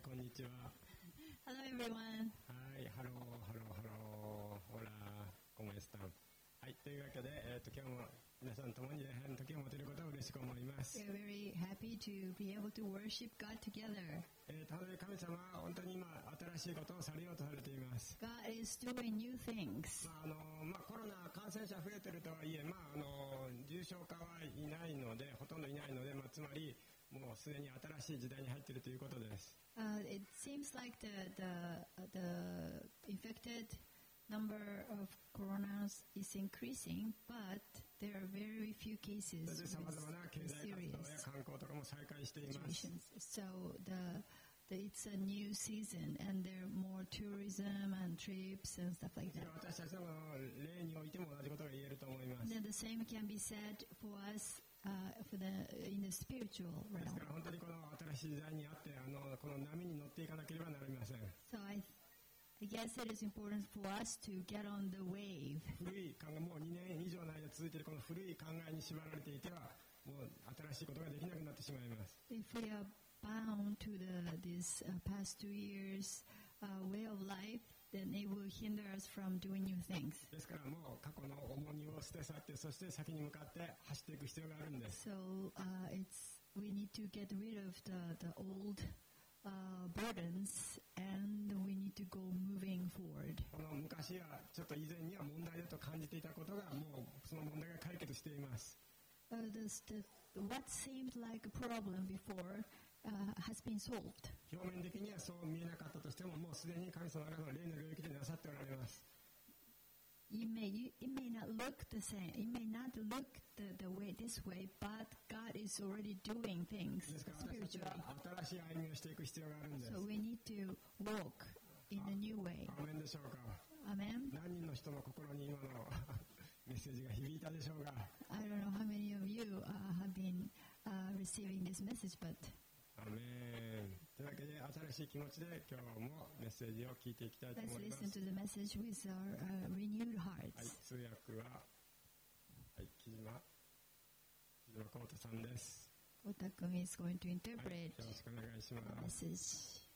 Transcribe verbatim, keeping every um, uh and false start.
こんにちは。 Hello everyone. はい、ハロー、ハロー、ハロー、ホラー、コモエスタン。はい、というわけで、えっと、今日も皆さんともに礼拝の時を持てることを嬉しく思います。 We are very happy to be able to worship God together. えー、たとえ神様は本当に今、新しいことをされようとされています。 God is doing new things. まあ、あの、まあ、コロナ感染者増えてるとはいえ、まあ、あの、重症化はいないので、ほとんどいないので、まあ、つまり、もうすでに新しい時代に入っているということです。 Uh, it seems like the, the, the infected number of coronas is increasing, but there are very few cases with serious situations. So the, the, it's a new season, and there are more tourism and trips and stuff like that. Then the same can be said for us. Uh, for the, in the spiritual realm. So I, I guess it is important for us to get on the wave. If we are bound to the, this uh, past two years uh, way of life, then it will hinder us from doing new things. So uh, it's we need to get rid of the, the old uh, burdens, and we need to go moving forward. Uh, this, the, what seemed like a problem before Uh, has been solved. You may, you, it may not look the same. It may not look the, the way this way, but God is already doing things spiritually. So we need to walk in a new way. Amen. I don't know how many of you uh, have been uh, receiving this message, but アメン。というわけで新しい気持ちで今日もメッセージを聞いていきたいと思います。 Let's listen to the message with our uh, renewed hearts. はい、通訳は、はい、木島、木島幸太さんです。 幸太君 is going to interpret はい、よろしくお願いします。 the message.